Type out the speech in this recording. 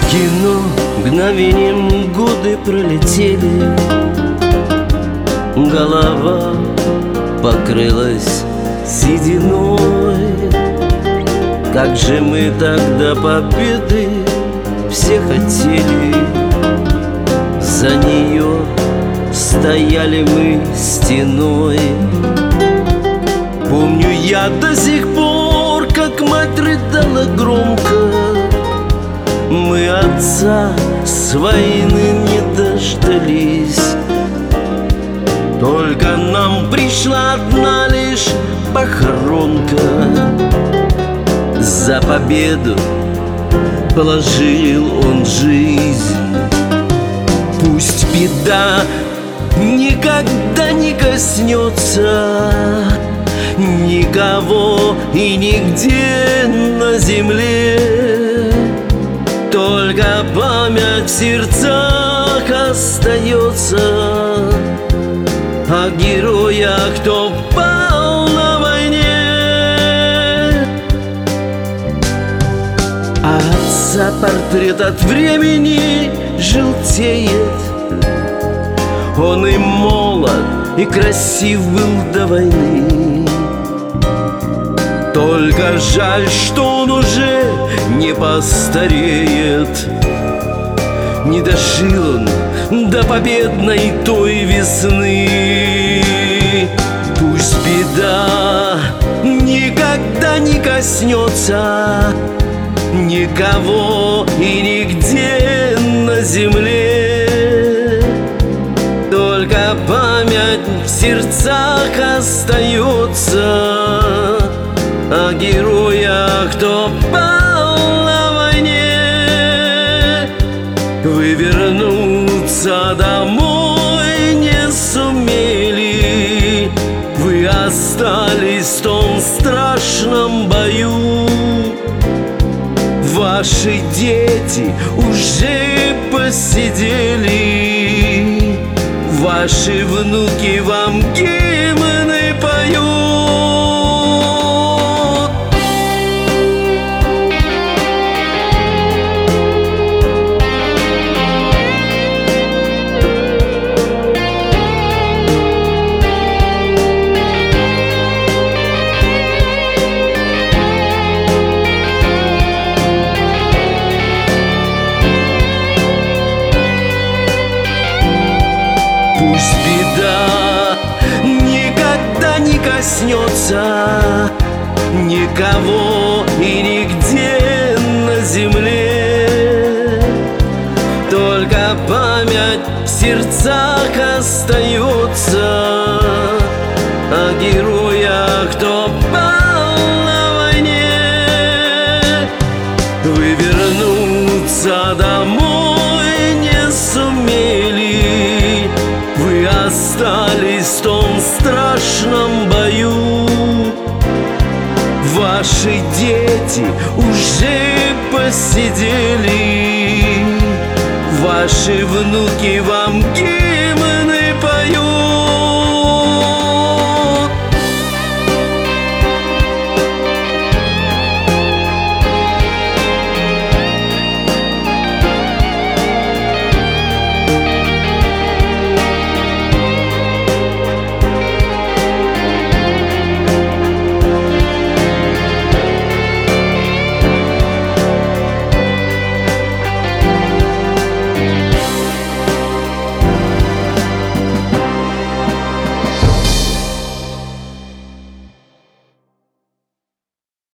кино мгновением годы пролетели, голова покрылась сединой. Как же мы тогда победы все хотели, за нее стояли мы стеной. Помню я до сих пор, как мать рыдала громко. Мы отца с войны не дождались, только нам пришла одна лишь похоронка. За победу положил он жизнь. Пусть беда никогда не коснется никого и нигде на земле, только память в сердцах остается о героях, кто пал на войне. А отца портрет от времени желтеет. Он и молод, и красив был до войны. Только жаль, что он уже не постареет. Не дожил он до победной той весны. Пусть беда никогда не коснется никого и нигде на земле, только память в сердцах остается о героях, кто пал на войне. Вы вернуться домой не сумели, вы остались в том страшном бою. Ваши дети уже посидели, ваши внуки вам гимны поют. Пусть беда никогда не коснется никого и нигде на земле, только память в сердцах остается о героях, кто пал на войне. Вы вернуться домой не сумели, вы остались в том страшном бою. Ваши дети уже посидели, ваши внуки вам гибнут.